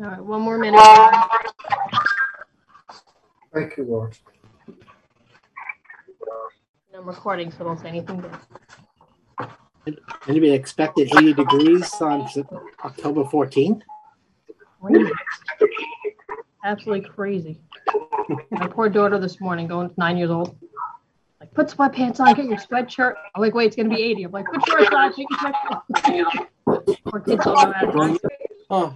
All right, one more minute. Thank you, Laura. I'm recording, so don't say anything bad. Anybody expected 80 degrees on October 14th? Crazy. Absolutely crazy. My poor daughter this morning, 9 years old, like, put sweatpants on, get your sweatshirt. I'm like, wait, it's going to be 80. I'm like, put shorts on, take your sweatshirt. Poor kids don't know how to do it. Oh,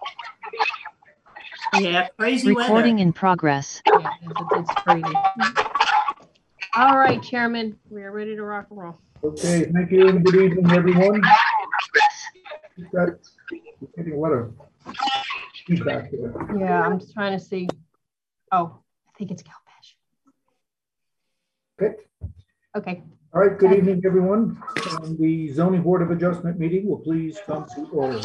Yeah, crazy Recording weather. in progress. Yeah, it's crazy. All right, Chairman, we are ready to rock and roll. Okay, thank you and good evening, everyone. We're getting a lot of feedback here. Yeah, I'm just trying to see. Oh, I think it's Calpesh. Okay. Okay. All right, good evening, everyone. The Zoning Board of Adjustment meeting will please come to order.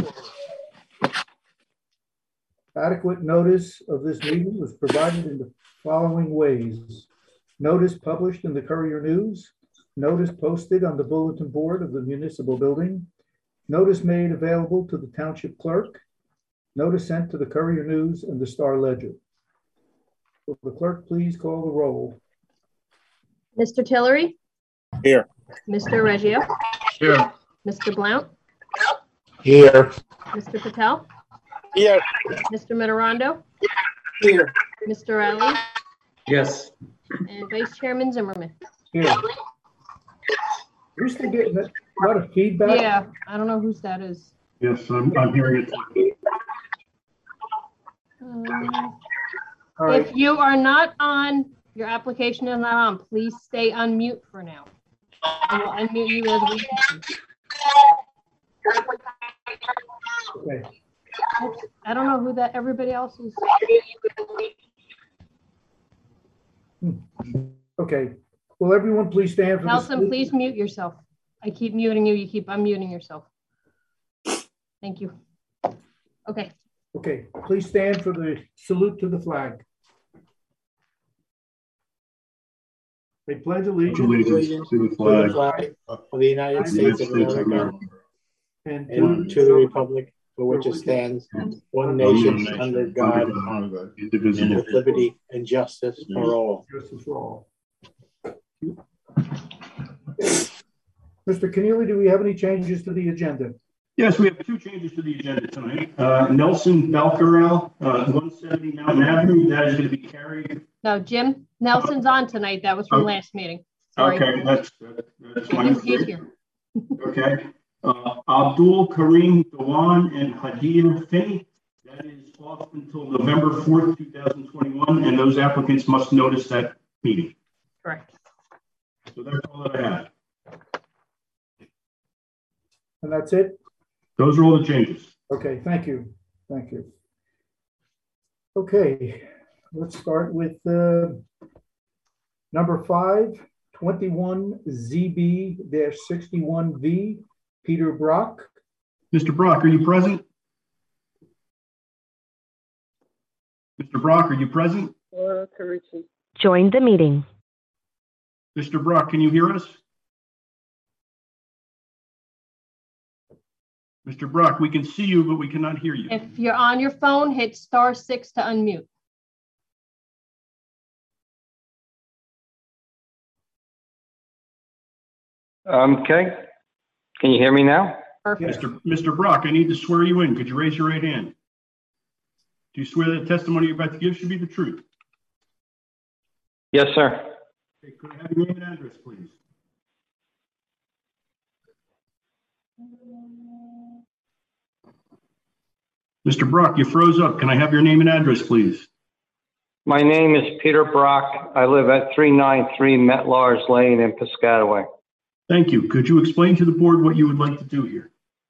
Adequate notice of this meeting was provided in the following ways. Notice published in the Courier News, notice posted on the bulletin board of the municipal building, notice made available to the township clerk, notice sent to the Courier News and the Star Ledger. Will the clerk please call the roll? Mr. Tillery? Here. Mr. Reggio? Here. Mr. Blount? Here. Mr. Patel? Here. Mr. Mitterondo? here. Mr. Ali? Yes. And Vice Chairman Zimmerman. Here. You're still getting a lot of feedback? Yeah, I don't know whose that is. Yes, I'm hearing it. All right, If you are not on, your application is not on, please stay on mute for now. I will unmute you as we okay. Oops, I don't know who that, everybody else is. Okay. Will everyone please stand for Nelson, this? please mute yourself. I keep muting you. You keep unmuting yourself. Thank you. Okay. Okay, please stand for the salute to the flag. I pledge allegiance to the flag of the United States of America and and to the republic for which it stands, one nation under God, indivisible, with liberty and justice for all. justice for all. Mr. Keneally, do we have any changes to the agenda? Yes, we have two changes to the agenda tonight. Nelson Balcarel, 170 Mountain Avenue, that is going to be carried. No, Jim Nelson's on tonight. That was from last meeting. Sorry. Okay, that's my He's mistake. here. Okay. Abdul Karim Dewan and Hadia Finney, that is off until November 4th, 2021, and those applicants must notice that meeting. Correct. So that's all that I have. And that's it? Those are all the changes. Okay, thank you. Thank you. Okay, let's start with number 5, 21 ZB-61V, Peter Brock. Mr. Brock, are you present? Mr. Brock, are you present? Join the meeting. Mr. Brock, can you hear us? Mr. Brock, we can see you, but we cannot hear you. If you're on your phone, hit *6 to unmute. Okay. Can you hear me now? Perfect. Mr. Brock, I need to swear you in. Could you raise your right hand? Do you swear that testimony you're about to give should be the truth? Yes, sir. Okay, could I have your name and address, please? Mr. Brock, you froze up. Can I have your name and address, please? My name is Peter Brock. I live at 393 Metlars Lane in Piscataway. Thank you. Could you explain to the board what you would like to do here?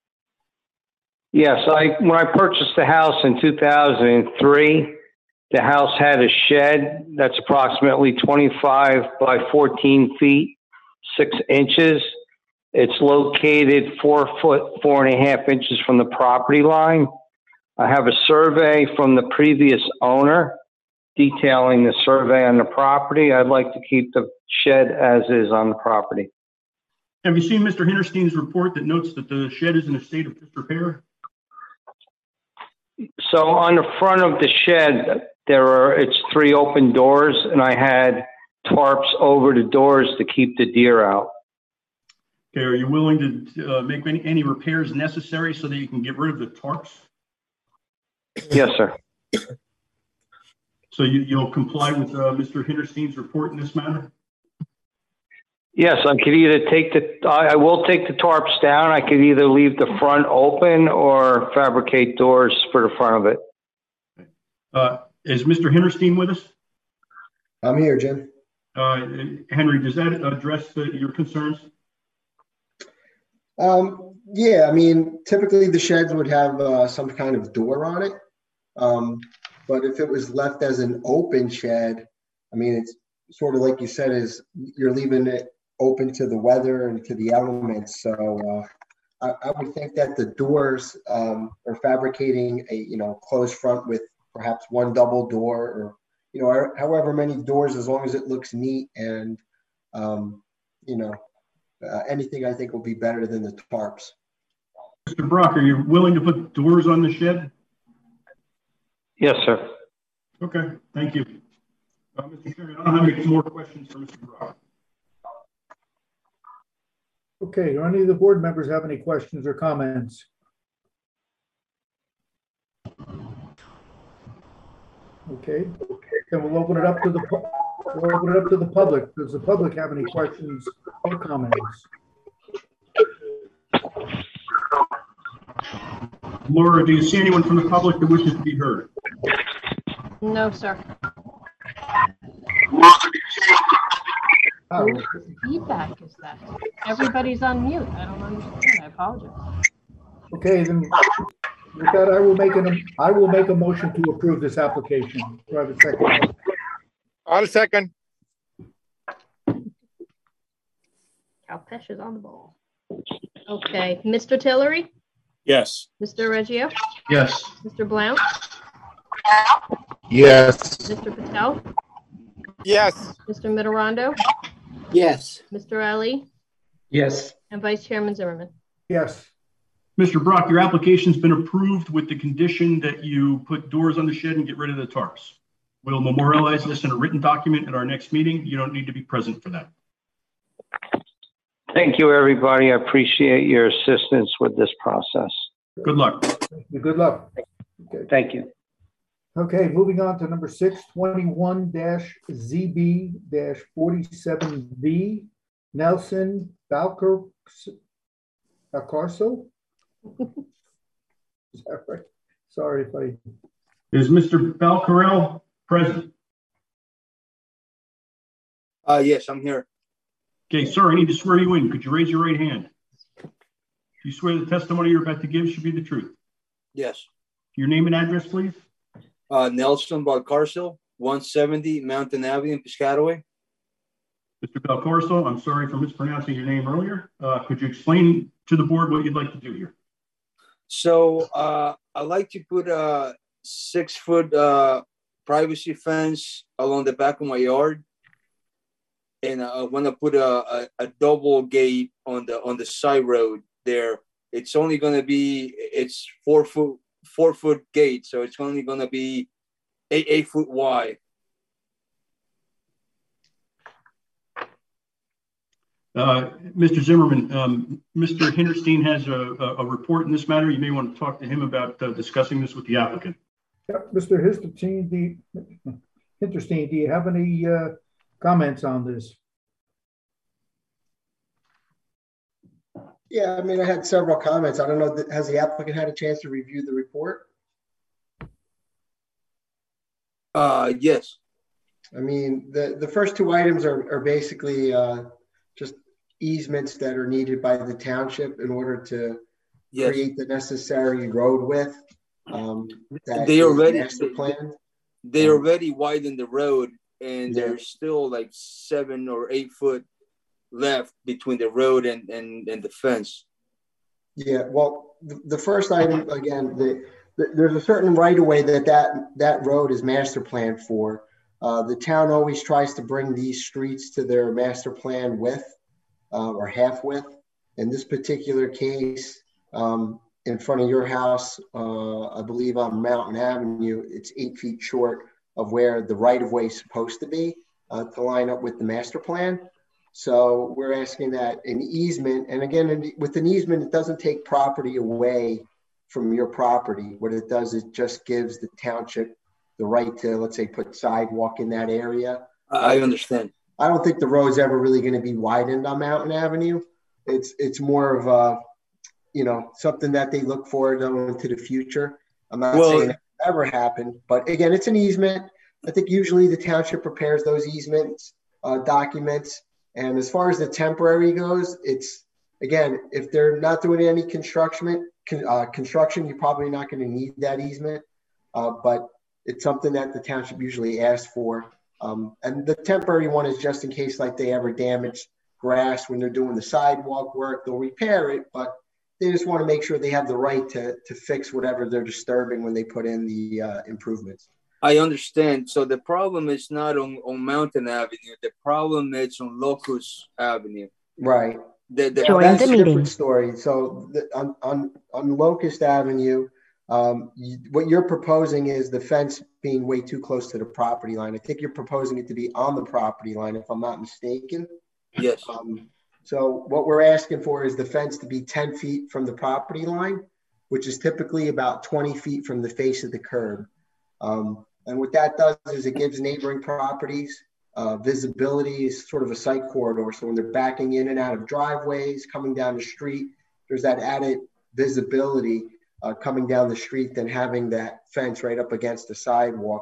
Yes, when I purchased the house in 2003, the house had a shed that's approximately 25 by 14 feet, 6 inches. It's located 4 foot, 4.5 inches from the property line. I have a survey from the previous owner detailing the survey on the property. I'd like to keep the shed as is on the property. Have you seen Mr. Hinterstein's report that notes that the shed is in a state of disrepair? So on the front of the shed, it's 3 open doors, and I had tarps over the doors to keep the deer out. Okay, are you willing to make any repairs necessary so that you can get rid of the tarps? Yes, sir. So you'll comply with Mr. Hinterstein's report in this matter? Yes, I could either I will take the tarps down. I could either leave the front open or fabricate doors for the front of it. Is Mr. Hinterstein with us? I'm here, Jim. Henry, does that address your concerns? Yeah, I mean, typically the sheds would have some kind of door on it. But if it was left as an open shed, I mean, it's sort of like you said, is you're leaving it open to the weather and to the elements. So I would think that the doors are fabricating a, closed front with perhaps one double door, or, however many doors, as long as it looks neat and, anything I think will be better than the tarps. Mr. Brock, are you willing to put doors on the shed? Yes, sir. Okay, thank you. Mr. Chairman, I don't have any more questions for Mr. Brock. Okay, do any of the board members have any questions or comments? Okay, then we'll open it up to the public. Does the public have any questions or comments? Laura, do you see anyone from the public that wishes to be heard? No, sir. Oh, What feedback is that? Everybody's on mute. I don't understand. I apologize. okay, then with that, I will make a motion to approve this application. Do I have a second? I'll second. Cal Pesh is on the ball. Okay, Mr. Tillery, Yes. Mr. Reggio, Yes. Mr. Blount, Yes. Mr. Patel, Yes. Mr. Mitterondo, Yes. Mr. Ali, Yes. and Vice Chairman Zimmerman. Yes. Mr. Brock, your application's been approved with the condition that you put doors on the shed and get rid of the tarps. We'll memorialize this in a written document at our next meeting. You don't need to be present for that. Thank you, everybody. I appreciate your assistance with this process. Good luck. Good luck. Okay. Thank you. Okay, moving on to number 6, 21-ZB-47B, Nelson Balcarso. Is that right? Sorry if I... Is Mr. Balcarel present? Yes, I'm here. Okay, sir, I need to swear you in. Could you raise your right hand? Do you swear the testimony you're about to give should be the truth? Yes. Your name and address, please? Nelson Balcarso, 170 Mountain Avenue in Piscataway. Mr. Balcarso, I'm sorry for mispronouncing your name earlier. Could you explain to the board what you'd like to do here? So I'd like to put a 6-foot privacy fence along the back of my yard. And I want to put a double gate on the side road there. It's only going to be, it's 4-foot gate, so it's only going to be 8 foot wide. Mr. Zimmerman, Mr. Hinterstein has a report in this matter. You may want to talk to him about discussing this with the applicant. Yeah, Mr. Hinterstein, do you have any comments on this? Yeah, I mean, I had several comments. I don't know, has the applicant had a chance to review the report? Yes. I mean, the first 2 items are basically just easements that are needed by the township in order to create the necessary road width. They already master plan. They already widened the road, and there's still like 7 or 8 foot left between the road and the fence. Yeah, well, the first item, again, there's a certain right of way that road is master planned for. The town always tries to bring these streets to their master plan width or half width. In this particular case, in front of your house, I believe on Mountain Avenue, it's 8 feet short of where the right-of-way is supposed to be to line up with the master plan. So we're asking that an easement, and again, with an easement, it doesn't take property away from your property. What it does is just gives the township the right to, let's say, put sidewalk in that area. I understand. I don't think the road's ever really going to be widened on Mountain Avenue. It's more of a, something that they look forward to into the future. I'm not saying that ever happened, but again, it's an easement. I think usually the township prepares those easements documents. And as far as the temporary goes, it's, again, if they're not doing any construction, you're probably not going to need that easement. But it's something that the township usually asks for. And the temporary one is just in case, like, they ever damage grass when they're doing the sidewalk work, they'll repair it, but they just want to make sure they have the right to fix whatever they're disturbing when they put in the improvements. I understand. So the problem is not on Mountain Avenue. The problem is on Locust Avenue. Right. Join that's the a meeting. different story. So on Locust Avenue, what you're proposing is the fence being way too close to the property line. I think you're proposing it to be on the property line, if I'm not mistaken. Yes. So what we're asking for is the fence to be 10 feet from the property line, which is typically about 20 feet from the face of the curb. And what that does is it gives neighboring properties visibility, is sort of a sight corridor. So when they're backing in and out of driveways, coming down the street, there's that added visibility coming down the street than having that fence right up against the sidewalk.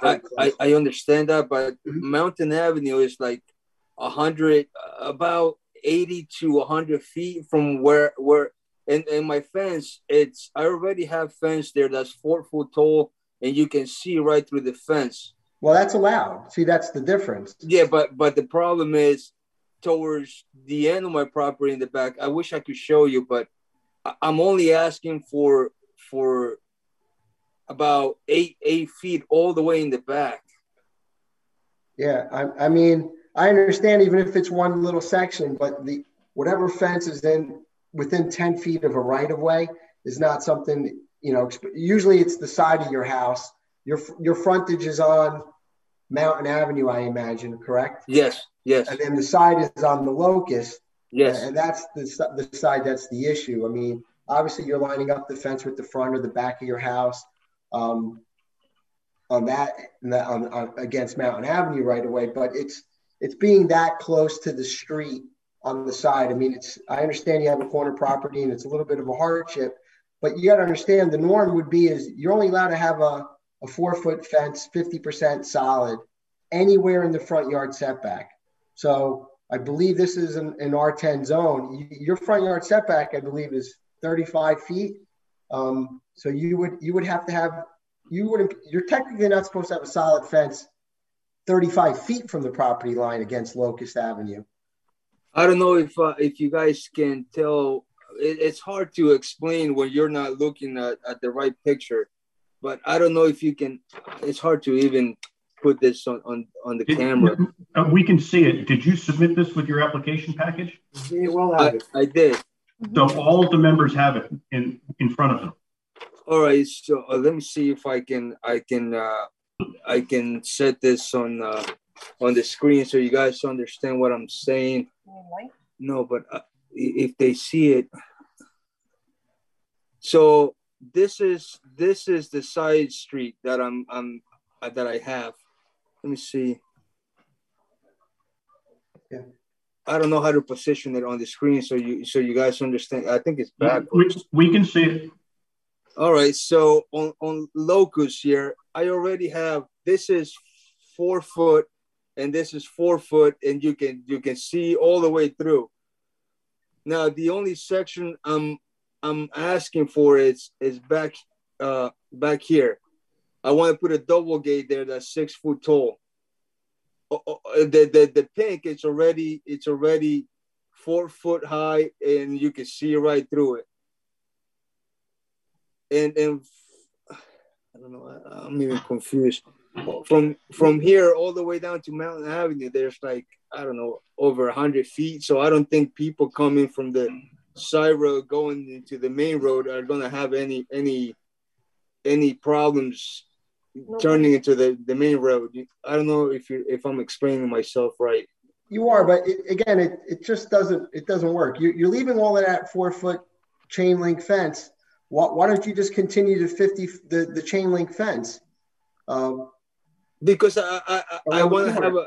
I understand that, but Mountain Avenue is like 100, about 80 to 100 feet from where and my fence, I already have fence there that's 4 foot tall, and you can see right through the fence. Well, that's allowed. See, that's the difference. Yeah, but the problem is towards the end of my property in the back. I wish I could show you, but I'm only asking for about 8 feet all the way in the back. Yeah, I mean, I understand even if it's one little section, but whatever fence is within 10 feet of a right of way is not something, usually it's the side of your house. Your frontage is on Mountain Avenue, I imagine, correct? Yes. And then the side is on the Locust. Yes. And that's the side that's the issue. I mean, obviously you're lining up the fence with the front or the back of your house on against Mountain Avenue right away, but it's being that close to the street on the side. I mean, I understand you have a corner property and it's a little bit of a hardship, but you got to understand the norm would be is you're only allowed to have a 4-foot fence, 50% solid, anywhere in the front yard setback. So I believe this is an R10 zone. Your front yard setback, I believe, is 35 feet. So you would have to have, you're technically not supposed to have a solid fence 35 feet from the property line against Locust Avenue. I don't know if you guys can tell. It's hard to explain when you're not looking at the right picture, but I don't know if you can. It's hard to even put this on the camera. We can see it. Did you submit this with your application package? Yeah, well, I did. So all of the members have it in front of them. All right. So let me see if I can set this on the screen so you guys understand what I'm saying. No, but if they see it. So this is the side street that that I have. Let me see. Yeah. I don't know how to position it on the screen so you guys understand. I think it's backwards. We can see it. All right. So on Locust here, I already have, this is 4 foot and this is 4 foot, and you can see all the way through. Now the only section I'm asking for is back here. I want to put a double gate there that's 6 foot tall. The pink, it's already 4 foot high, and you can see right through it. And I don't know, I'm even confused. From here all the way down to Mountain Avenue, there's like, I don't know, over 100 feet. So I don't think people coming from the side road going into the main road are going to have any problems turning into the main road. I don't know if I'm explaining myself right. You are, but it just doesn't work. You're leaving all of that 4-foot chain link fence. Why don't you just continue to the chain link fence? Because I want to have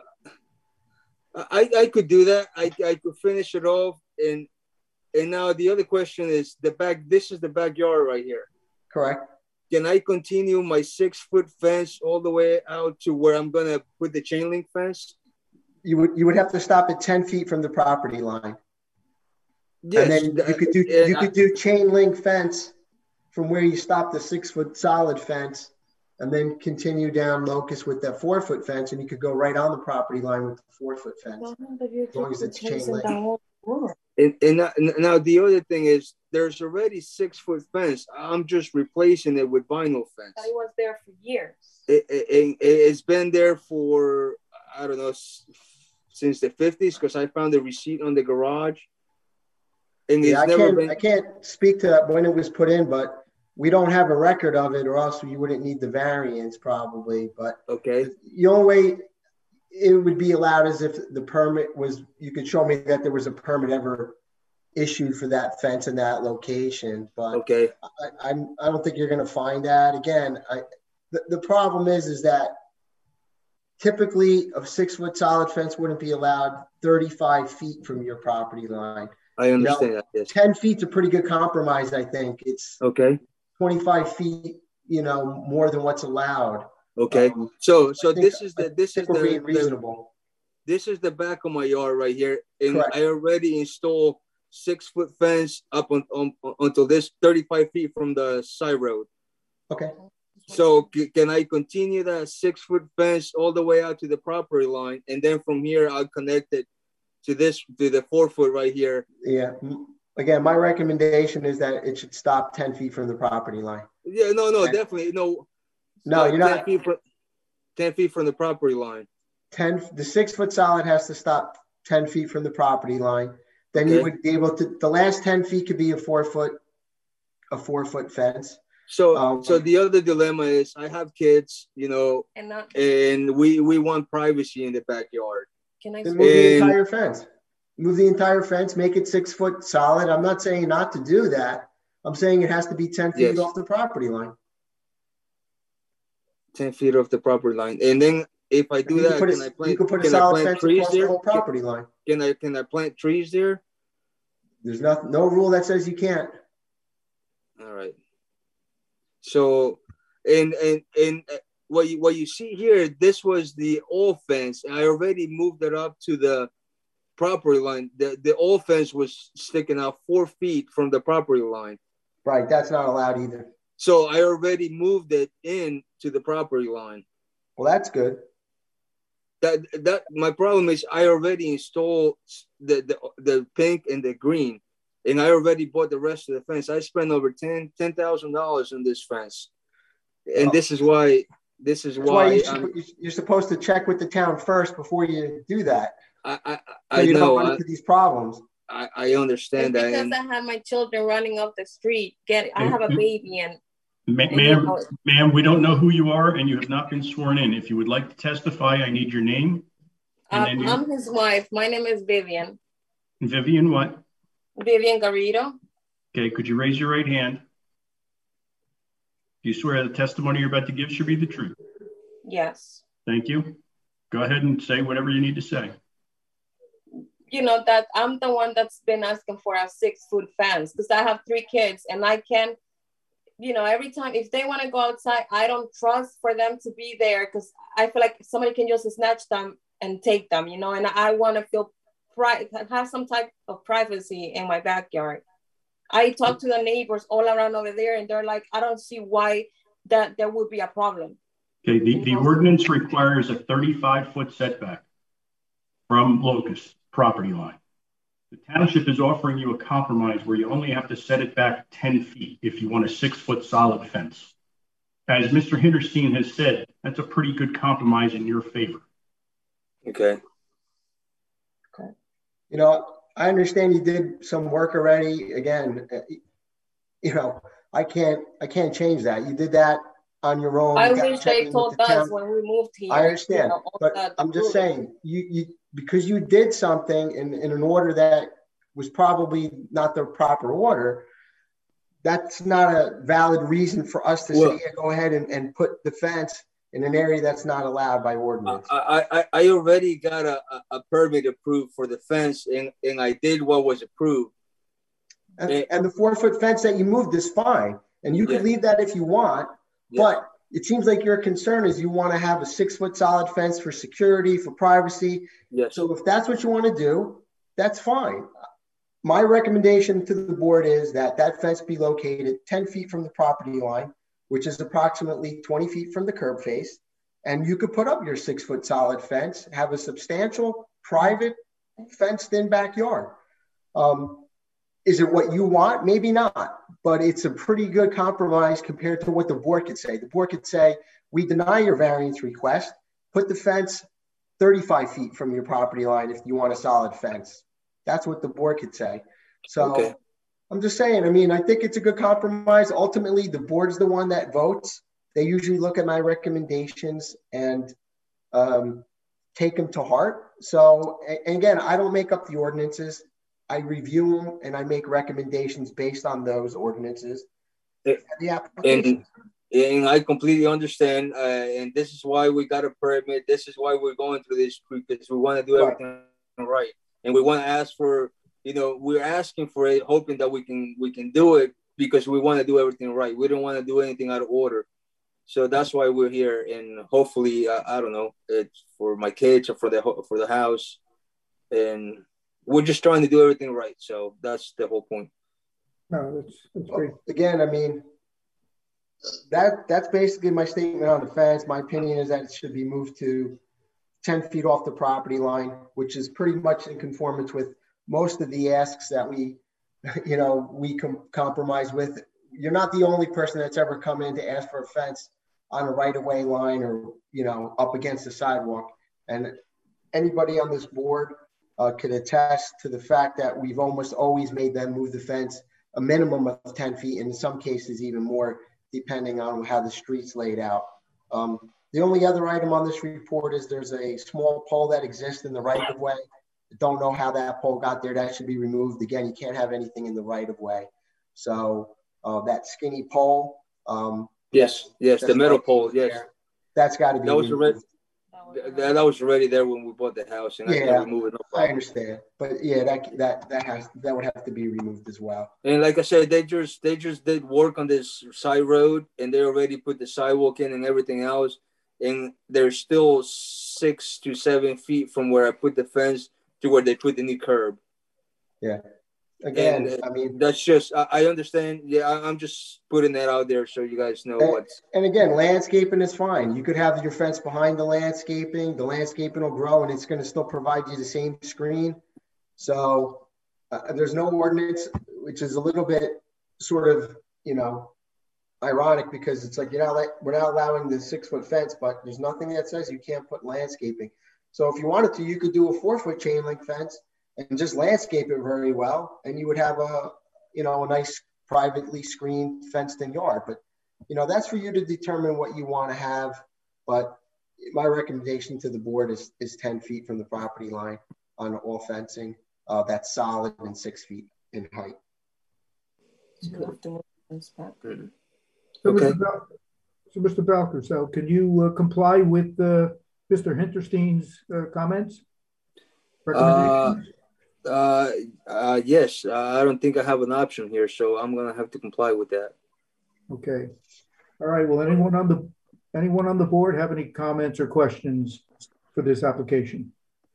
I could do that. I could finish it off, and now the other question is this is the backyard right here. Correct. Can I continue my 6-foot fence all the way out to where I'm gonna put the chain link fence? You would have to stop at 10 feet from the property line. Yes, and then you could do chain link fence from where you stop the 6-foot solid fence, and then continue down Locust with that 4-foot fence, and you could go right on the property line with the 4-foot fence, as long as it's chain link. And now the other thing is, there's already 6-foot fence. I'm just replacing it with vinyl fence. It was there for years. It's been there for, I don't know, since the 50s, because I found the receipt on the garage. And yeah, I can't speak to when it was put in, but we don't have a record of it, or else you wouldn't need the variance probably. But okay, the only way it would be allowed is if the permit was, you could show me that there was a permit ever issued for that fence in that location. But okay, I don't think you're going to find that. Again, the problem is that typically a 6-foot solid fence wouldn't be allowed 35 feet from your property line. I understand that. Yes. 10 feet's a pretty good compromise, I think. It's okay. 25 feet, more than what's allowed. Okay. So this is reasonable. This is the back of my yard right here, and Correct. I already installed 6-foot fence up until this 35 feet from the side road. Okay. So can I continue that 6-foot fence all the way out to the property line, and then from here I'll connect it to the 4-foot right here? Yeah. Again, my recommendation is that it should stop 10 feet from the property line. Yeah. No. Definitely no. No, you're not. 10 feet from the property line. The 6-foot solid has to stop 10 feet from the property line. Then Okay. you would be able to. The last 10 feet could be a 4-foot fence. So the other dilemma is I have kids, and we want privacy in the backyard. Can I Then move the entire fence. Move the entire fence, make it 6-foot solid. I'm not saying not to do that. I'm saying it has to be 10 feet Yes. off the property line. 10 feet off the property line. And then if I do that, can I plant, you could put a can I solid plant fence trees across the there? whole property line. Can I plant trees there? There's no rule that says you can't. All right. So, and what you see here, this was the old fence. I already moved it up to the property line. The old fence was sticking out 4 feet from the property line. Right, that's not allowed either. So I already moved it in to the property line. Well, that's good. That my problem is I already installed the pink and the green, and I already bought the rest of the fence. I spent over $10,000 on this fence, and this is why you're supposed to check with the town first before you do that. I you know don't run into these problems. I understand It's that. because I have my children running up the street. I have a baby and. Ma'am, we don't know who you are, and you have not been sworn in. If you would like to testify, I need your name. I'm his wife. My name is Vivian. Vivian what? Vivian Garrido. Okay, could you raise your right hand? Do you swear the testimony you're about to give should be the truth? Yes. Thank you. Go ahead and say whatever you need to say. That I'm the one that's been asking for a 6-foot fence because I have 3 kids and I can't, every time if they want to go outside, I don't trust for them to be there because I feel like somebody can just snatch them and take them, and I want to feel have some type of privacy in my backyard. I talk to the neighbors all around over there and they're like, I don't see why that there would be a problem. Okay, the ordinance requires a 35-foot setback from Locust property line. The township is offering you a compromise where you only have to set it back 10 feet if you want a 6-foot solid fence. As Mr. Hinterstein has said, that's a pretty good compromise in your favor. Okay. I understand you did some work already. Again, you know, I can't change that. You did that on your own. I You gotta wish check they in with told the us town. when we moved here. I understand, you know, but that I'm just rule. saying, you because you did something in an order that was probably not the proper order, that's not a valid reason for us to say, yeah, go ahead and put the fence in an area that's not allowed by ordinance. I already got a permit approved for the fence, and I did what was approved. And the 4-foot fence that you moved is fine. And you could leave that if you want, but it seems like your concern is you want to have a 6-foot solid fence for security, for privacy. Yes. So if that's what you want to do, that's fine. My recommendation to the board is that that fence be located 10 feet from the property line, which is approximately 20 feet from the curb face. And you could put up your 6-foot solid fence, have a substantial private fenced in backyard. Is it what you want? Maybe not, but it's a pretty good compromise compared to what the board could say. The board could say, we deny your variance request, put the fence 35 feet from your property line if you want a solid fence. That's what the board could say. So I'm just saying, I mean, I think it's a good compromise. Ultimately, the board's the one that votes. They usually look at my recommendations and take them to heart. So, and again, I don't make up the ordinances. I review them and I make recommendations based on those ordinances and the application. And I completely understand. And this is why we got a permit. This is why we're going through this, because we want to do everything right. And we want to ask for, you know, we're asking for it, hoping that we can do it because we want to do everything right. We don't want to do anything out of order. So that's why we're here. And hopefully, I don't know, it's for my kids or for the house. And we're just trying to do everything right. So that's the whole point. No, that's great. Again, I mean, that's basically my statement on the fence. My opinion is that it should be moved to 10 feet off the property line, which is pretty much in conformance with most of the asks that we compromise with. You're not the only person that's ever come in to ask for a fence on a right-of-way line or, you know, up against the sidewalk. And anybody on this board could attest to the fact that we've almost always made them move the fence a minimum of 10 feet, and in some cases even more, depending on how the street's laid out. The only other item on this report is there's a small pole that exists in the right-of-way. Don't know how that pole got there. That should be removed. Again, you can't have anything in the right-of-way. So that skinny pole. Yes, the metal pole, yes. That's got to be removed. That was already there when we bought the house, and I can remove it. No problem. I understand, but yeah, that would have to be removed as well. And like I said, they just did work on this side road, and they already put the sidewalk in and everything else, and they're still 6 to 7 feet from where I put the fence to where they put the new curb. Yeah. Again, and, I mean, that's just, I understand. Yeah, I'm just putting that out there so you guys know what's. And again, landscaping is fine. You could have your fence behind the landscaping. The landscaping will grow and it's going to still provide you the same screen. So there's no ordinance, which is a little bit sort of, you know, ironic because it's like, we're not allowing the 6-foot fence, but there's nothing that says you can't put landscaping. So if you wanted to, you could do a 4-foot chain link fence and just landscape it very well. And you would have a nice privately screened fenced in yard. But, you know, that's for you to determine what you want to have. But my recommendation to the board is 10 feet from the property line on all fencing. That's solid and 6 feet in height. Okay. So Mr. Balker, can you comply with Mr. Hinterstein's comments? Recommendations? Yes, I don't think I have an option here, so I'm gonna have to comply with that. Okay. All right. Well, anyone on the board have any comments or questions for this application?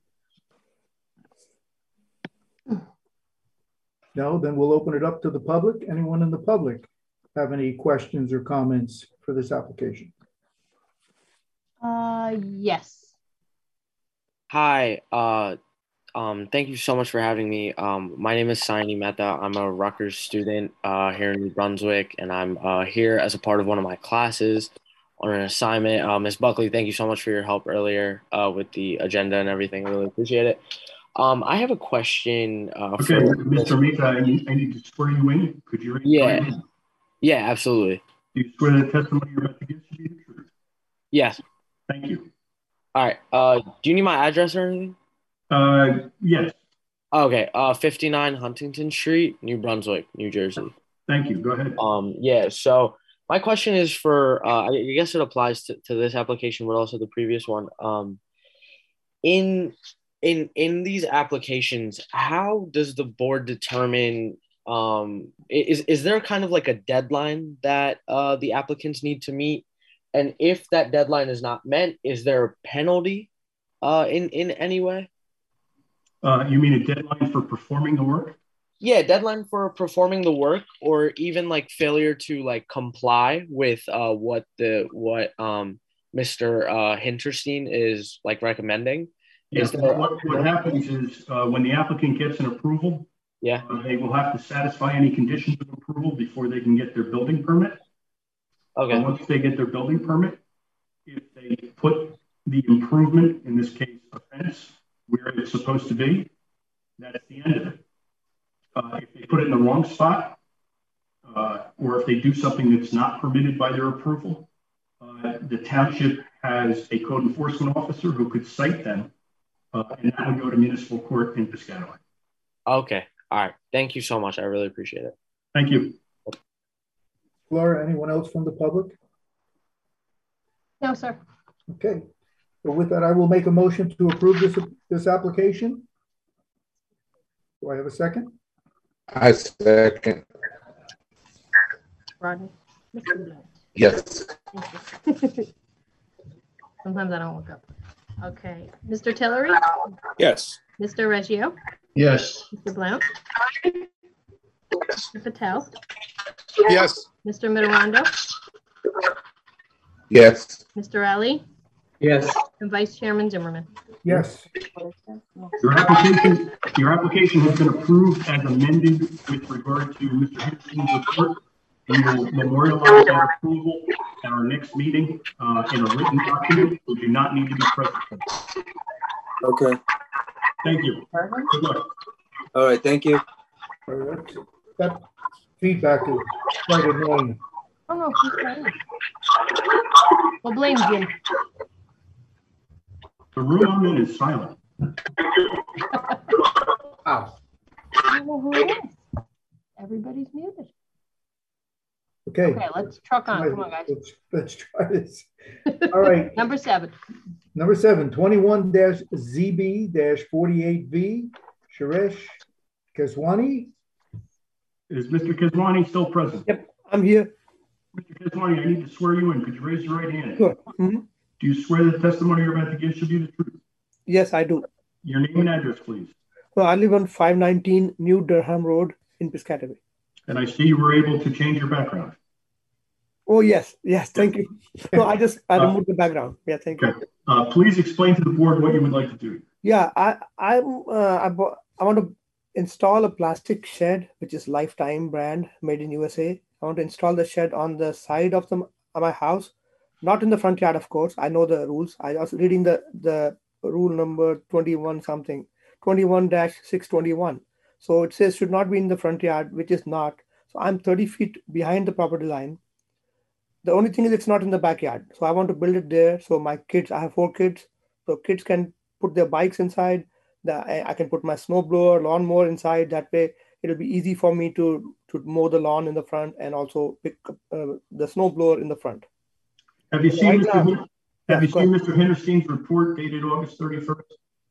No, then we'll open it up to the public. Anyone in the public have any questions or comments for this application? Yes. Hi. Thank you so much for having me. My name is Saini Mehta. I'm a Rutgers student here in New Brunswick, and I'm here as a part of one of my classes on an assignment. Ms. Buckley, thank you so much for your help earlier with the agenda and everything. I really appreciate it. I have a question. Okay, Mr. Mita, I need to swear you in. Could you raise your right hand? Yeah, absolutely. Do you swear the testimony you're about to give to be the truth? Yes. Thank you. All right. Do you need my address or anything? Yes. Okay. 59 Huntington Street, New Brunswick, New Jersey. Thank you. Go ahead. Yeah. So my question is for, I guess it applies to this application, but also the previous one. In these applications, how does the board determine? Is there kind of like a deadline that the applicants need to meet? And if that deadline is not met, is there a penalty in any way? You mean a deadline for performing the work? Yeah, deadline for performing the work, or even like failure to like comply with what Mr. Hinterstein is like recommending. Yes. What happens is when the applicant gets an approval, they will have to satisfy any conditions of approval before they can get their building permit. Okay. Once they get their building permit, if they put the improvement, in this case, a fence, where it's supposed to be, that's the end of it. If they put it in the wrong spot, or if they do something that's not permitted by their approval, the township has a code enforcement officer who could cite them, and that would go to municipal court in Piscataway. Okay. All right. Thank you so much. I really appreciate it. Thank you. Laura, anyone else from the public? No, sir. Okay. Well, with that, I will make a motion to approve this application. Do I have a second? I second. Rodney? Mr. Blunt. Yes. Thank you. Sometimes I don't look up. Okay. Mr. Tillery? Yes. Mr. Reggio? Yes. Mr. Blount? Mr. Patel? Yes. Mr. Mitarondo? Yes. Mr. Ali? Yes. And Vice Chairman Zimmerman? Yes. Your application has been approved as amended with regard to Mr. Henderson's report. We will memorialize that approval at our next meeting in a written document. We do not need to be present. Okay. Thank you. Good luck. All right. Thank you. All right. That feedback is quite annoying. Oh, no, he's got it. Well, blame Jim. The room I'm in is silent. Wow. I don't know who it is. Everybody's muted. Okay. Okay, let's truck on. Come on, guys. Let's try this. All right. Number 7. Number 7, 21-ZB-48V, Suresh Keswani. Is Mr. Keswani still present? Yep, I'm here. Mr. Keswani, I need to swear you in. Could you raise your right hand? Sure. Do you swear the testimony you're about to give should be the truth? Yes, I do. Your name and address, please. So I live on 519 New Durham Road in Piscataway. And I see you were able to change your background. Oh, yes. Yes, thank you. No, I removed the background. Yeah, thank you. Please explain to the board what you would like to do. Yeah, I want to install a plastic shed, which is Lifetime brand, made in USA. I want to install the shed on the side of my house, not in the front yard, of course. I know the rules. I was reading the rule number 21-621. So it says should not be in the front yard, which is not. So I'm 30 feet behind the property line. The only thing is it's not in the backyard. So I want to build it there. So my kids, I have 4 kids. So kids can put their bikes inside. I can put my snowblower, lawnmower inside. That way it'll be easy for me to mow the lawn in the front and also pick up the snowblower in the front. Have you seen Mr. Hinterstein's report dated August 31st?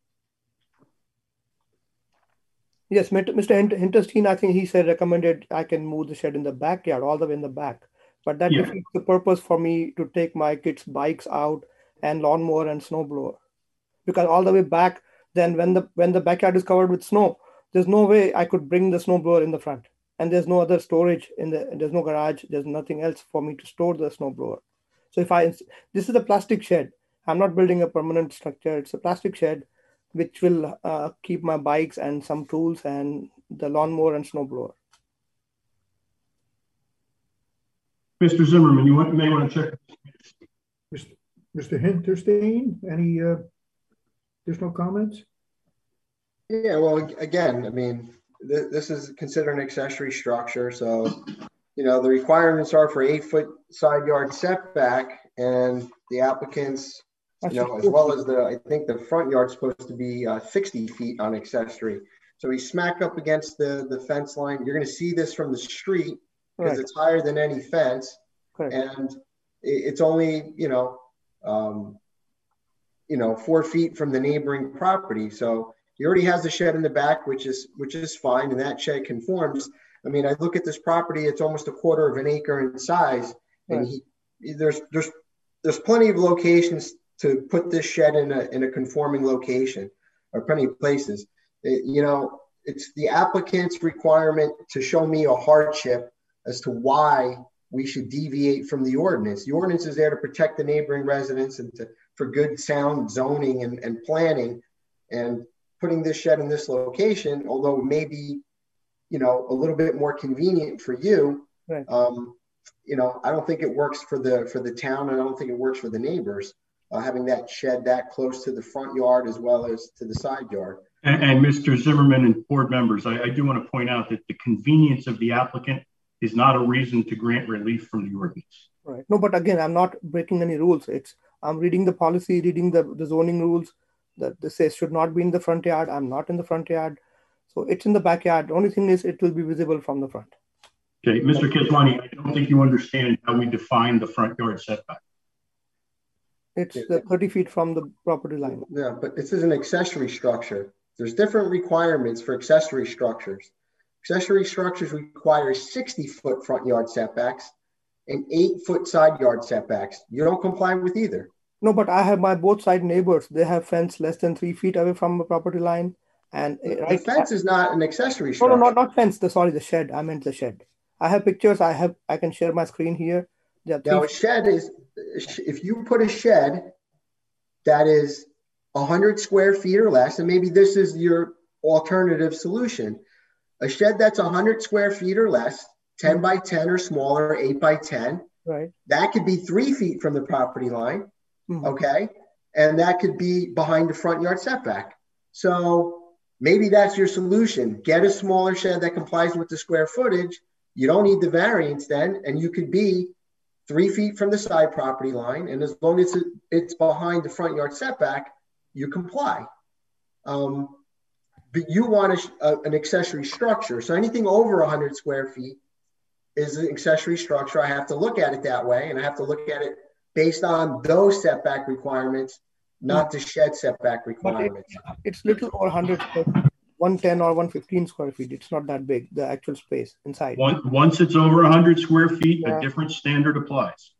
Yes, Mr. Hinterstein, I think he said recommended I can move the shed in the backyard, all the way in the back. But that defeats the purpose for me to take my kids' bikes out and lawnmower and snowblower. Because all the way back, then when the backyard is covered with snow, there's no way I could bring the snowblower in the front. And there's no other storage there's no garage, there's nothing else for me to store the snowblower. So this is a plastic shed. I'm not building a permanent structure. It's a plastic shed, which will keep my bikes and some tools and the lawnmower and snowblower. Mr. Zimmerman, you may want to check. Mr. Hinterstein, any additional comments? Yeah, well, again, I mean, this is considered an accessory structure, so, you know, the requirements are for 8-foot side yard setback, and the applicants, you know, as well as I think the front yard's supposed to be 60 feet on accessory. So he's smack up against the fence line. You're going to see this from the street because it's higher than any fence, and it's only, 4 feet from the neighboring property. So he already has a shed in the back, which is fine, and that shed conforms. I mean, I look at this property; it's almost a quarter of an acre in size, and there's plenty of locations to put this shed in a conforming location, or plenty of places. It's the applicant's requirement to show me a hardship as to why we should deviate from the ordinance. The ordinance is there to protect the neighboring residents and for good sound zoning and planning. And putting this shed in this location, although it may be, a little bit more convenient for you, I don't think it works for the town, and I don't think it works for the neighbors, having that shed that close to the front yard as well as to the side yard. And Mr. Zimmerman and board members, I do want to point out that the convenience of the applicant is not a reason to grant relief from the ordinance. Right. No, but again, I'm not breaking any rules. I'm reading the policy, reading the zoning rules that this says should not be in the front yard. I'm not in the front yard. So it's in the backyard. The only thing is it will be visible from the front. Okay, Mr. Keswani, I don't think you understand how we define the front yard setback. It's the 30 feet from the property line. Yeah, but this is an accessory structure. There's different requirements for accessory structures. Accessory structures require 60-foot front yard setbacks and 8-foot side yard setbacks. You don't comply with either. No, but I have my both side neighbors. They have fence less than 3 feet away from the property line. And the fence is not an accessory structure. No, not fence. The shed. I meant the shed. I have pictures. I can share my screen here. Now, a shed is, if you put a shed that is 100 square feet or less, and maybe this is your alternative solution, a shed that's 100 square feet or less, 10 by 10 or smaller, 8 by 10, right? That could be 3 feet from the property line, okay? And that could be behind the front yard setback. So maybe that's your solution. Get a smaller shed that complies with the square footage. You don't need the variance then, and you could be 3 feet from the side property line, and as long as it's behind the front yard setback, you comply. But you want an accessory structure. So anything over 100 square feet is an accessory structure. I have to look at it that way, and I have to look at it based on those setback requirements, not the shed setback requirements. It's little over 100, 110 or 115 square feet. It's not that big, the actual space inside. Once it's over 100 square feet, a different standard applies.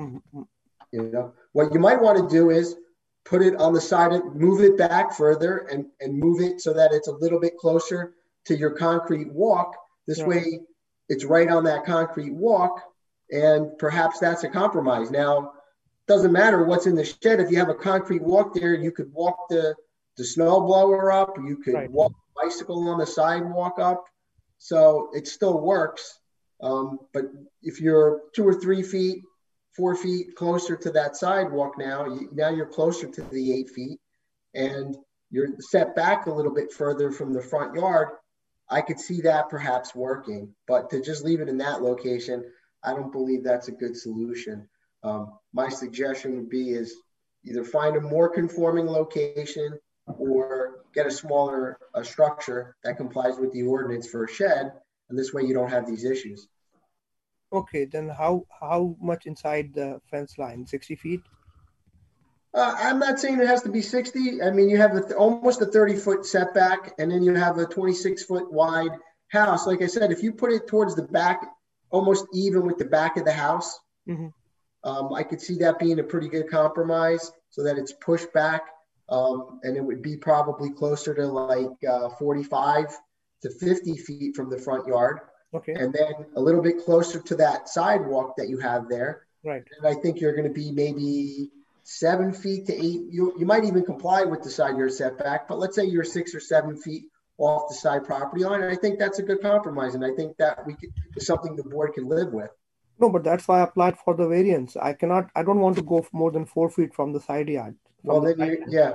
What you might want to do is put it on the side, move it back further and move it so that it's a little bit closer to your concrete walk. This way it's right on that concrete walk, and perhaps that's a compromise. Now, doesn't matter what's in the shed. If you have a concrete walk there, you could walk the snow blower up, you could walk the bicycle on the sidewalk up. So it still works. But if you're 2 or 3 feet, 4 feet closer to that sidewalk now you're closer to the 8 feet, and you're set back a little bit further from the front yard. I could see that perhaps working, but to just leave it in that location, I don't believe that's a good solution. My suggestion would be is either find a more conforming location or get a smaller structure that complies with the ordinance for a shed, and this way you don't have these issues. Okay, then how much inside the fence line? 60 feet? I'm not saying it has to be 60. I mean, you have almost a 30-foot setback, and then you have a 26-foot wide house. Like I said, if you put it towards the back, almost even with the back of the house, I could see that being a pretty good compromise so that it's pushed back, and it would be probably closer to like 45 to 50 feet from the front yard. Okay. And then a little bit closer to that sidewalk that you have there. Right. And I think you're going to be maybe 7 feet to 8. You might even comply with the side yard setback, but let's say you're 6 or 7 feet off the side property line. And I think that's a good compromise. And I think that is something the board can live with. No, but that's why I applied for the variance. I don't want to go more than 4 feet from the side yard. Well, then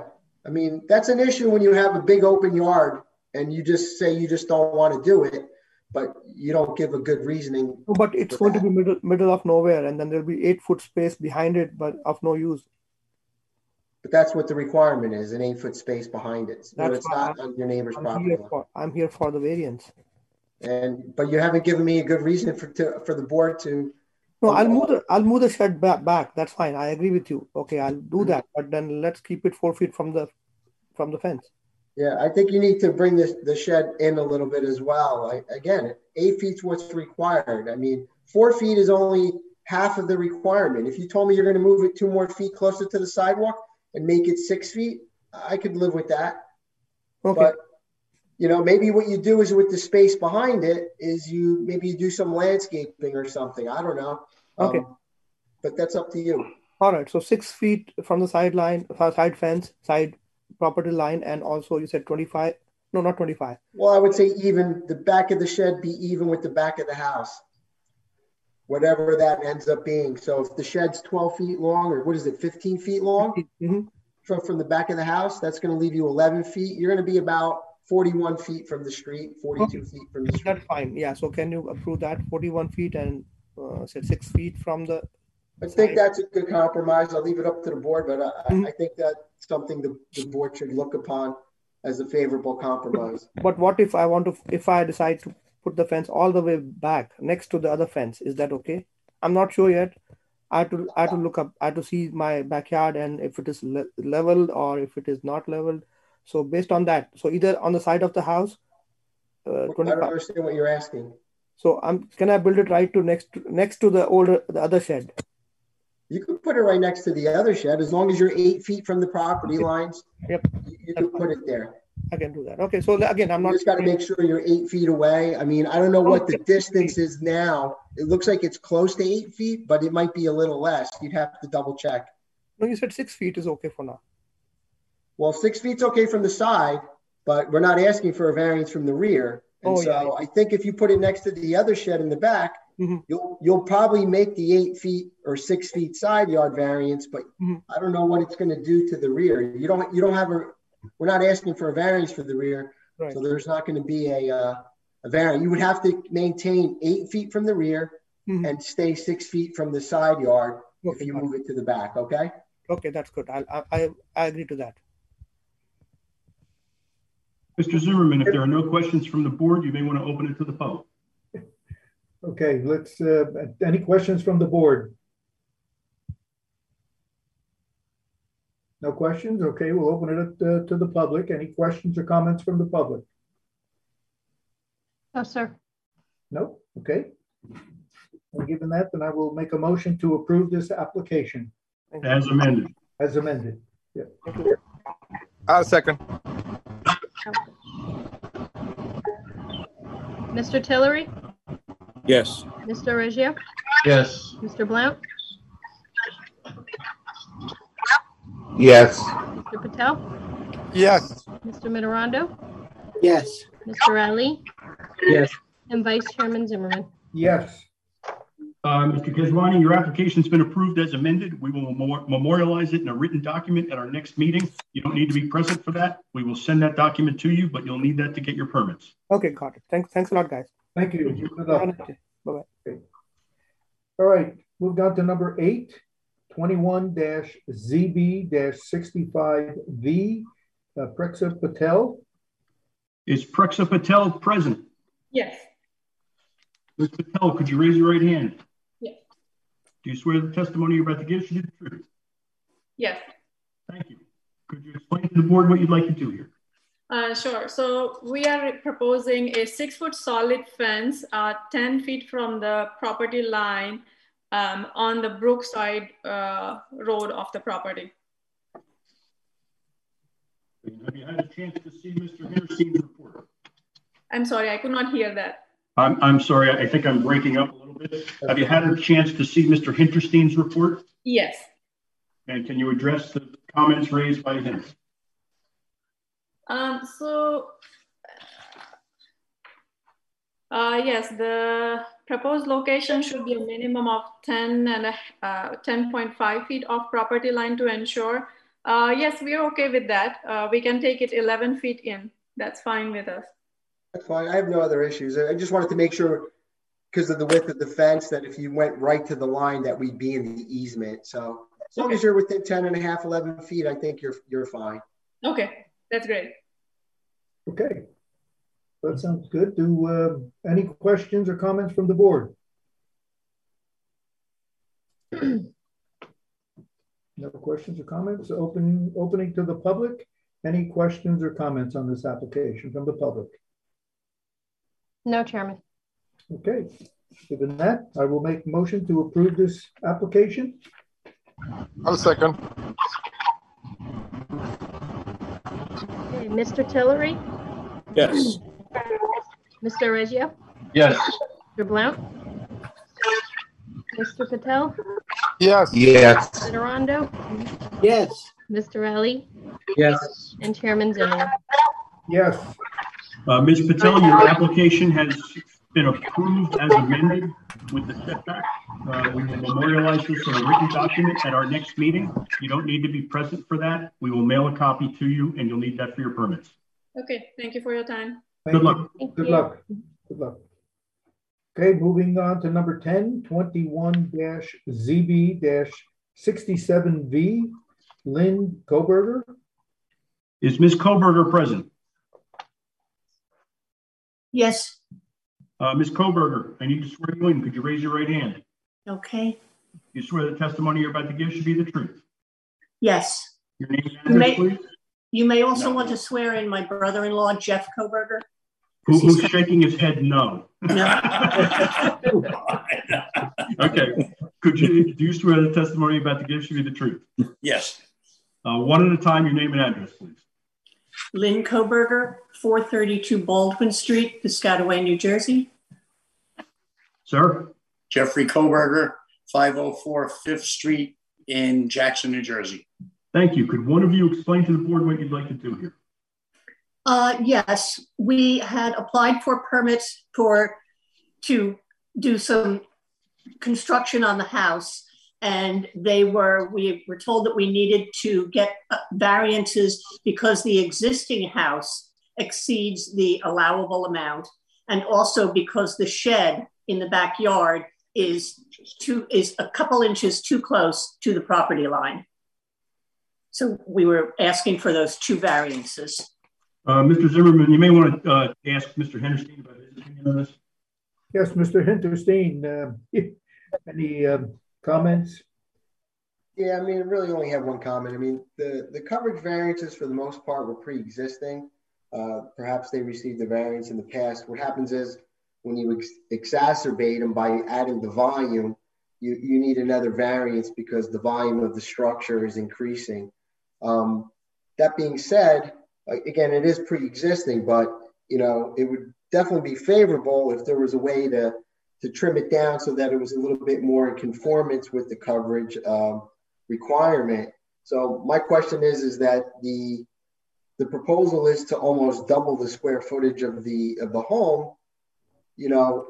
I mean, that's an issue when you have a big open yard and you just say you just don't want to do it, but you don't give a good reasoning. No, but it's going to be middle of nowhere, and then there'll be 8-foot space behind it, but of no use. But that's what the requirement is, an 8-foot space behind it. So it's not on your neighbor's property. I'm here for the variance. But you haven't given me a good reason for the board to. No, I'll move the shed back. That's fine. I agree with you. Okay, I'll do that. But then let's keep it 4 feet from the fence. Yeah, I think you need to bring the shed in a little bit as well. Again, 8 feet's what's required. I mean, 4 feet is only half of the requirement. If you told me you're going to move it 2 more feet closer to the sidewalk and make it 6 feet, I could live with that. Okay. But maybe what you do is with the space behind it is you do some landscaping or something. I don't know. Okay. But that's up to you. All right. So 6 feet from the sideline, side fence, side property line, and also you said 25. No, not 25. Well, I would say even the back of the shed be even with the back of the house, whatever that ends up being. So if the shed's 12 feet long, or what is it, 15 feet long from the back of the house, that's going to leave you 11 feet. You're going to be about 41 feet from the street, 42 feet from the street. That's fine. Yeah. So can you approve that 41 feet and say 6 feet from the I think that's a good compromise. I'll leave it up to the board, but I think that's something the board should look upon as a favorable compromise. But what if I decide to put the fence all the way back next to the other fence? Is that okay? I'm not sure yet. I have to look up. I have to see my backyard and if it is leveled or if it is not leveled. So based on that, so either on the side of the house. I don't understand what you're asking. So can I build it right to next to the other shed? You could put it right next to the other shed as long as you're 8 feet from the property lines. Yep. You could put it there. I can do that. Okay. So again, I'm not. You just got to make sure you're 8 feet away. I mean, I don't know what the distance is now. It looks like it's close to 8 feet, but it might be a little less. You'd have to double check. No, you said 6 feet is okay for now. Well, 6 feet's okay from the side, but we're not asking for a variance from the rear. And I think if you put it next to the other shed in the back, you'll probably make the 8 feet or 6 feet side yard variance, but I don't know what it's going to do to the rear. We're not asking for a variance for the rear, so there's not going to be a variance. You would have to maintain 8 feet from the rear and stay 6 feet from the side yard if you move it to the back. Okay. Okay, that's good. I agree to that. Mr. Zimmerman, if there are no questions from the board, you may want to open it to the public. Okay, let's, any questions from the board? No questions? Okay, we'll open it up to the public. Any questions or comments from the public? No, sir. No? Okay. Well, given that, then I will make a motion to approve this application. As amended. As amended. Yeah. I'll second. Mr. Tillery? Yes. Mr. Reggio? Yes. Mr. Blount? Yes. Mr. Patel? Yes. Mr. Mitterondo? Yes. Mr. Ali? Yes. And Vice Chairman Zimmerman? Yes. Mr. Keswani, your application's been approved as amended. We will memorialize it in a written document at our next meeting. You don't need to be present for that. We will send that document to you, but you'll need that to get your permits. Okay, got it. Thanks a lot, guys. Thank you. Bye-bye. Okay. All right, moved on to number 8, 21-ZB-65V, Prexa Patel. Is Prexa Patel present? Yes. Ms. Patel, could you raise your right hand? Yes. Do you swear the testimony you're about to give should be the truth? Yes. Thank you. Could you explain to the board what you'd like to do here? Sure. So we are proposing a 6-foot solid fence, 10 feet from the property line on the Brookside road of the property. Have you had a chance to see Mr. Hinterstein's report? I'm sorry, I could not hear that. I'm sorry, I think I'm breaking up a little bit. Have you had a chance to see Mr. Hinterstein's report? Yes. And can you address the comments raised by him? Yes, the proposed location should be a minimum of 10.5 feet off property line to ensure Yes, we're okay with that. We can take it 11 feet in. That's fine with us. That's fine. I have no other issues. I just wanted to make sure, because of the width of the fence, that if you went right to the line, that we'd be in the easement. So as long as you're within 10 and a half, 11 feet, I think you're fine. Okay, that's great. Okay, that sounds good. Do any questions or comments from the board? No questions or comments? Opening to the public. Any questions or comments on this application from the public? No, Chairman. Okay, given that, I will make a motion to approve this application. I'll second. Okay, Mr. Tillery, Yes. Mr. Reggio, Yes. Mr. Blount, Mr. Patel, Yes. Yes. Mr. Rondo, Yes. Mr. Ali, Yes. and Chairman Zimmerman. Yes. Ms. Patel, your application has been approved as amended with the setback. We will memorialize this in a written document at our next meeting. You don't need to be present for that. We will mail a copy to you, and you'll need that for your permits. Okay, thank you for your time. Good luck. Good luck. Good luck. Okay, moving on to number 10, 21-ZB-67V, Lynn Koberger. Is Ms. Koberger present? Yes. Ms. Koberger, I need to swear you in. Could you raise your right hand? Okay. You swear the testimony you're about to give should be the truth. Yes. Your name and address, please? You may also want to swear in my brother-in-law, Jeff Koberger. Who's shaking his head no? No. Okay. Do you swear the testimony you're about to give should be the truth? Yes. One at a time, your name and address, please. Lynn Koberger, 432 Baldwin Street, Piscataway, New Jersey. Sir? Jeffrey Koberger, 504 5th Street in Jackson, New Jersey. Thank you. Could one of you explain to the board what you'd like to do here? Yes, we had applied for permits to do some construction on the house, and we were told that we needed to get variances because the existing house exceeds the allowable amount, and also because the shed in the backyard is a couple inches too close to the property line. So we were asking for those two variances. Mr. Zimmerman, you may want to ask Mr. Henderson about his opinion on this. Yes, Mr. Hinterstein, any comments? Yeah, I mean, I really only have one comment. I mean, the coverage variances for the most part were pre-existing. Perhaps they received the variance in the past. What happens is when you exacerbate them by adding the volume, you need another variance because the volume of the structure is increasing. That being said, again, it is pre-existing, but it would definitely be favorable if there was a way to trim it down so that it was a little bit more in conformance with the coverage requirement. So my question is that the proposal is to almost double the square footage of the home. Is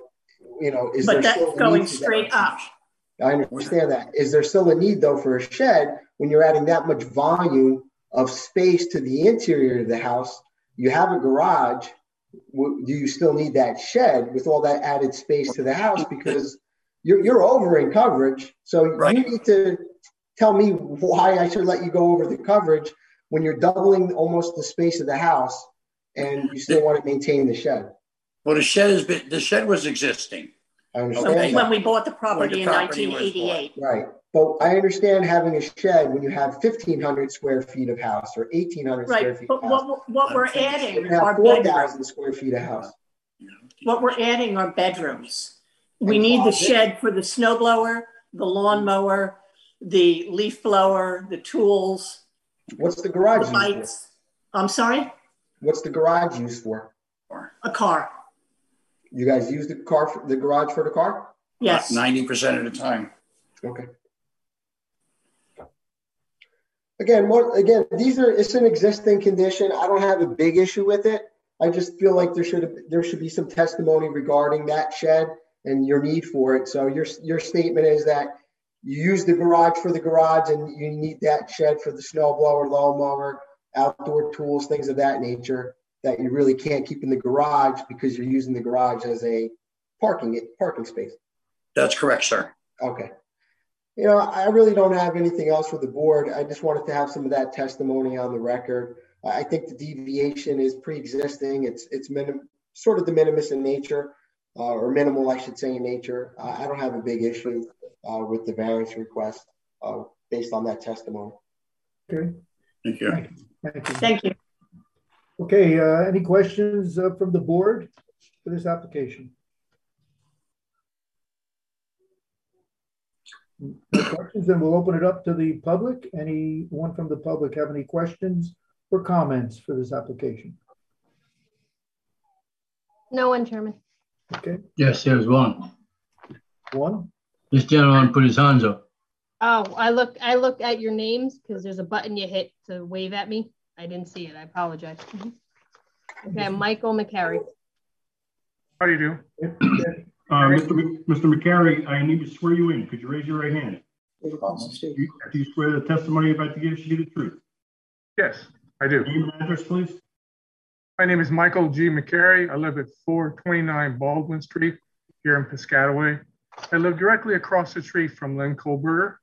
but there that's still going straight up. I understand that. Is there still a need though for a shed when you're adding that much volume of space to the interior of the house? You have a garage. Do you still need that shed with all that added space to the house? Because you're over in coverage. So right. You need to tell me why I should let you go over the coverage when you're doubling almost the space of the house and you still want to maintain the shed. Well, the shed was existing. I understand when we bought the property in 1988. Right. But I understand having a shed when you have 1,500 square feet of house or 1,800 square feet of house. Right, but what we're adding are 4,000 square feet of house. What we're adding are bedrooms. We need the shed for the snow blower, the lawnmower, the leaf blower, the tools. What's the garage used for? I'm sorry? What's the garage used for? A car. You guys use the garage for the car? Yes. 90% of the time. Okay. Again, it's an existing condition. I don't have a big issue with it. I just feel like there should be some testimony regarding that shed and your need for it. So your statement is that you use the garage for the garage and you need that shed for the snow blower, lawnmower, outdoor tools, things of that nature that you really can't keep in the garage because you're using the garage as a parking space. That's correct, sir. Okay. You know, I really don't have anything else for the board. I just wanted to have some of that testimony on the record. I think the deviation is pre-existing. It's sort of de minimis in nature, or minimal, I should say, in nature. I don't have a big issue with the variance request based on that testimony. Okay. Thank you. Thank you. Thank you. Okay, any questions from the board for this application? No questions, then we'll open it up to the public. Anyone from the public have any questions or comments for this application? No one, Chairman. Okay. Yes, there's one. One? This gentleman put his hands up. Oh, I look at your names because there's a button you hit to wave at me. I didn't see it. I apologize. Okay, Michael McCary. How do you do? Mr. McCary, I need to swear you in. Could you raise your right hand? Do you swear the testimony you're about to give should be the truth? Yes, I do. Name and address, please. My name is Michael G. McCary. I live at 429 Baldwin Street here in Piscataway. I live directly across the street from Lynn Kohlberger.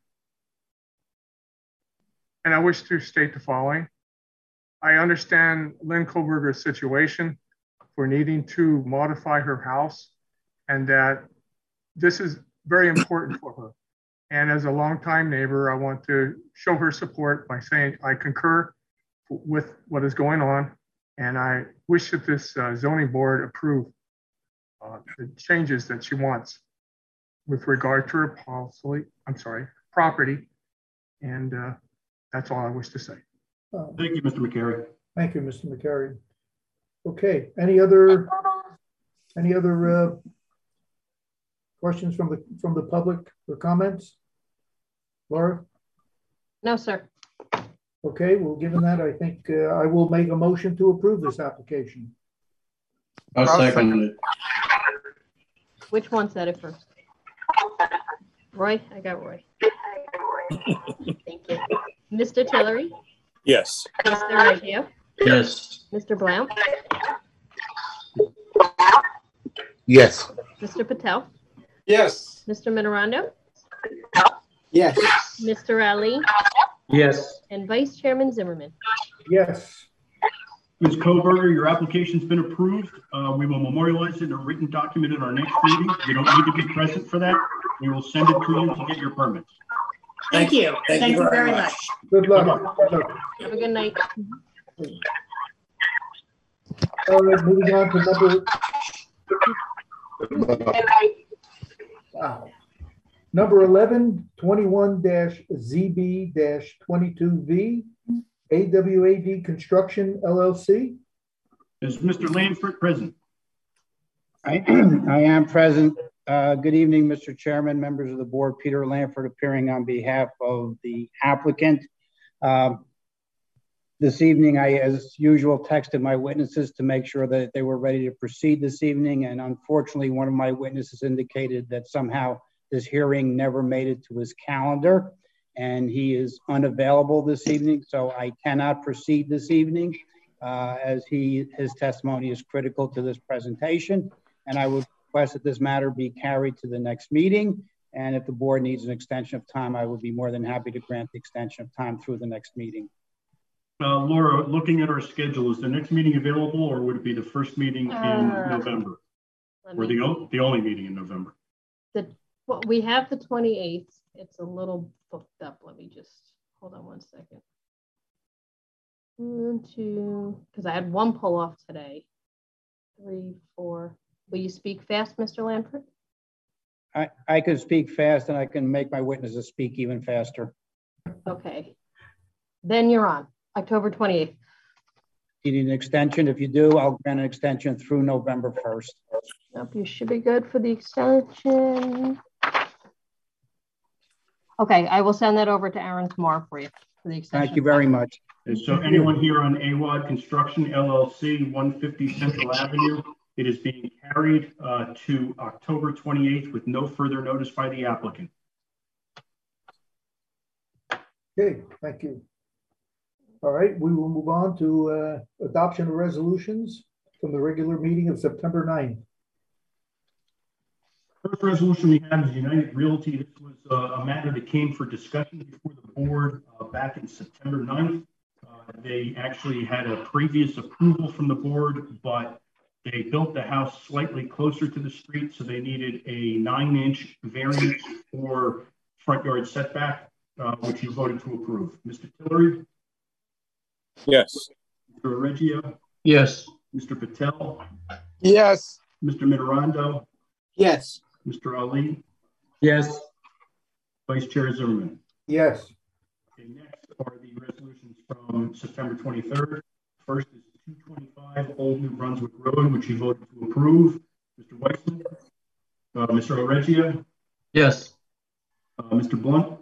And I wish to state the following. I understand Lynn Kohlberger's situation for needing to modify her house, and that this is very important for her. And as a longtime neighbor, I want to show her support by saying I concur with what is going on, and I wish that this zoning board approve the changes that she wants with regard to her property. And that's all I wish to say. Thank you, Mr. McCary. Thank you, Mr. McCary. Okay, any other questions from the public or comments? Laura? No, sir. Okay, well, given that, I think I will make a motion to approve this application. I'll second it. Which one said it first? Roy? I got Roy. Thank you. Mr. Tillery? Yes. Mr. Reggio? Yes. Mr. Blount? Yes. Mr. Patel? Yes. Mr. Minorando? Yes. Mr. Ali? Yes. And Vice Chairman Zimmerman? Yes. Ms. Kohlberger, your application's been approved. We will memorialize it in a written document at our next meeting. You don't need to be present for that. We will send it to you to get your permits. Thank you. Thank you very much. Good luck. Have a good night. All right, moving on to number 11, 21-ZB-22V, AWAD Construction LLC. Is Mr. Lanford present? I am present. Good evening, Mr. Chairman, members of the board. Peter Lanford appearing on behalf of the applicant. This evening, I, as usual, texted my witnesses to make sure that they were ready to proceed this evening. And unfortunately, one of my witnesses indicated that somehow this hearing never made it to his calendar and he is unavailable this evening. So I cannot proceed this evening as his testimony is critical to this presentation. And I would request that this matter be carried to the next meeting. And if the board needs an extension of time, I would be more than happy to grant the extension of time through the next meeting. Laura, looking at our schedule, is the next meeting available or would it be the first meeting in November? Or the only meeting in November? Well, we have the 28th. It's a little booked up. Let me just, hold on one second. 1, 2, because I had one pull off today. 3, 4. Will you speak fast, Mr. Lanford? I could speak fast and I can make my witnesses speak even faster. Okay. Then you're on. October 28th. You need an extension? If you do, I'll grant an extension through November 1st. Nope, you should be good for the extension. Okay, I will send that over to Aaron tomorrow for you for the extension. Thank you very much. So anyone here on AWAD Construction LLC, 150 Central Avenue, it is being carried to October 28th with no further notice by the applicant. Okay, thank you. All right, we will move on to adoption of resolutions from the regular meeting of September 9th. First resolution we have is United Realty. This was a matter that came for discussion before the board back in September 9th. They actually had a previous approval from the board, but they built the house slightly closer to the street, so they needed a 9-inch variance for front yard setback, which you voted to approve. Mr. Tillery? Yes. Mr. Reggio? Yes. Mr. Patel? Yes. Mr. Mitorando? Yes. Mr. Ali? Yes. Vice Chair Zimmerman? Yes. Okay, next are the resolutions from September 23rd. First is 225 Old New Brunswick Road, which you voted to approve. Mr. Weissman? Mr. Oreggio? Yes. Mr. Blunt?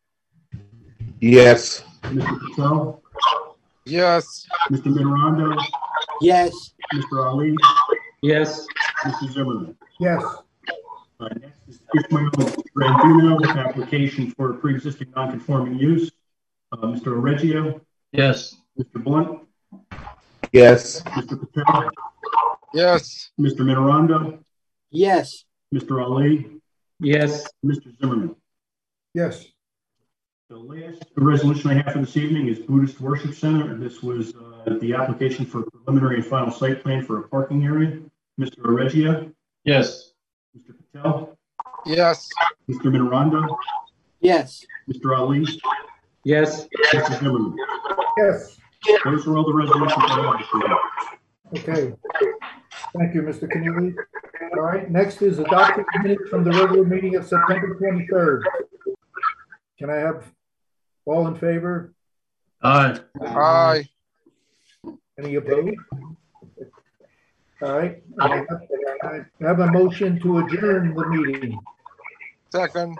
Yes. Mr. Patel? Yes. Mr. Mitorando? Yes. Mr. Ali? Yes. Mr. Zimmerman? Yes. Next is Ismael Branduno, application for pre-existing non-conforming use. Mr. Oreggio? Yes. Mr. Blunt? Yes. Mr. Patel? Yes. Mr. Mitorando? Yes. Mr. Ali? Yes. Mr. Zimmerman? Yes. The last resolution I have for this evening is Buddhist Worship Center. This was the application for preliminary and final site plan for a parking area. Mr. Oreggio? Yes. Mr. Patel? Yes. Mr. Mitorando? Yes. Mr. Ali? Yes. Mr. Zimmerman? Yes. Those are all the resolutions I have this evening. Okay. Thank you, Mr. Keneally. All right, next is adopting minutes from the regular meeting of September 23rd. Can I have all in favor? Aye. Aye. Any opposed? All right. I have a motion to adjourn the meeting. Second.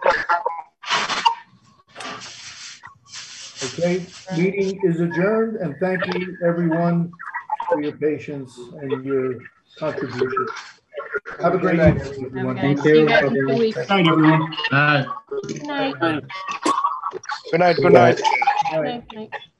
Okay, meeting is adjourned, and thank you everyone for your patience and your contribution. Have a great evening, everyone. Thank you. See you guys in 2 weeks. Good night, everyone. Aye. Good night. Good night. Good night. Good night.